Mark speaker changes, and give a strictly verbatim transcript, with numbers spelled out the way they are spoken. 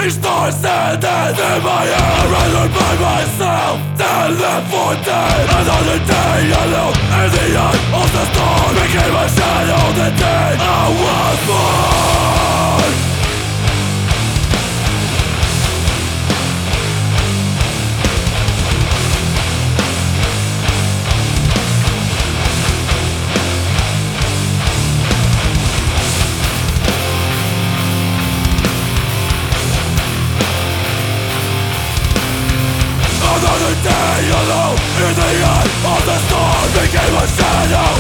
Speaker 1: Three stars standing in my head, rather by myself than live for dead. Another day alone in the eye of the storm became a shadow the day I was born. Another day alone in the eye of the storm became a shadow